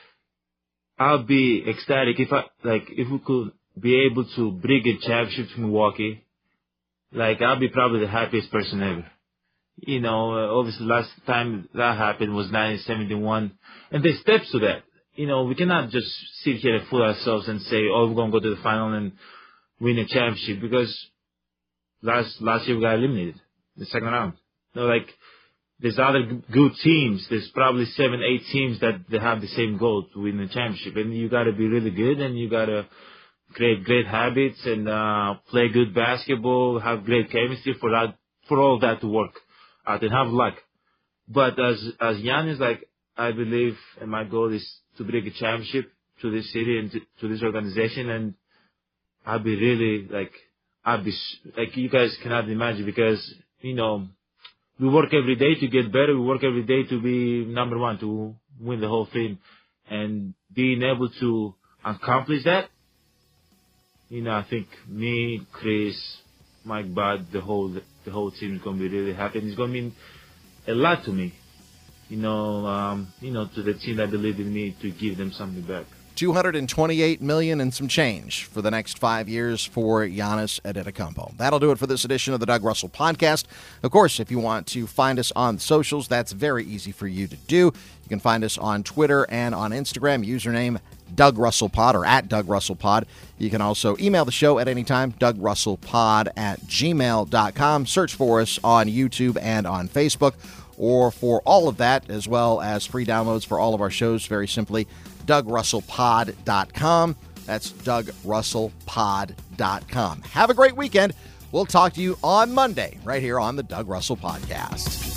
I'll be ecstatic if I, like, if we could be able to bring a championship to Milwaukee. Like, I'll be probably the happiest person ever. You know, uh, obviously last time that happened was nineteen seventy-one. And there's steps to that. You know, we cannot just sit here and fool ourselves and say, oh, we're going to go to the final and win a championship, because last last year we got eliminated in the second round. You know, like, there's other good teams. There's probably seven, eight teams that they have the same goal to win the championship. And you got to be really good, and you got to create great habits and uh, play good basketball, have great chemistry for that, for all that to work out, and have luck. But as as Giannis, like, I believe, and my goal is to bring a championship to this city and to, to this organization, and I'll be really, like, I'll be, like, you guys cannot imagine, because, you know, we work every day to get better, we work every day to be number one, to win the whole thing, and being able to accomplish that, you know, I think me, Chris, Mike Bud, the whole the whole team is going to be really happy, and it's going to mean a lot to me, you know, um, you know, to the team that believed in me, to give them something back. two hundred twenty-eight million dollars and some change for the next five years for Giannis Antetokounmpo. That'll do it for this edition of the Doug Russell Podcast. Of course, if you want to find us on socials, that's very easy for you to do. You can find us on Twitter and on Instagram, username Doug Russell Pod, or at Doug Russell Pod. You can also email the show at any time, Doug Russell Pod at gmail dot com. Search for us on YouTube and on Facebook. Or for all of that, as well as free downloads for all of our shows, very simply, Doug Russell Pod dot com. That's Doug Russell Pod dot com. Have a great weekend. We'll talk to you on Monday right here on the Doug Russell Podcast.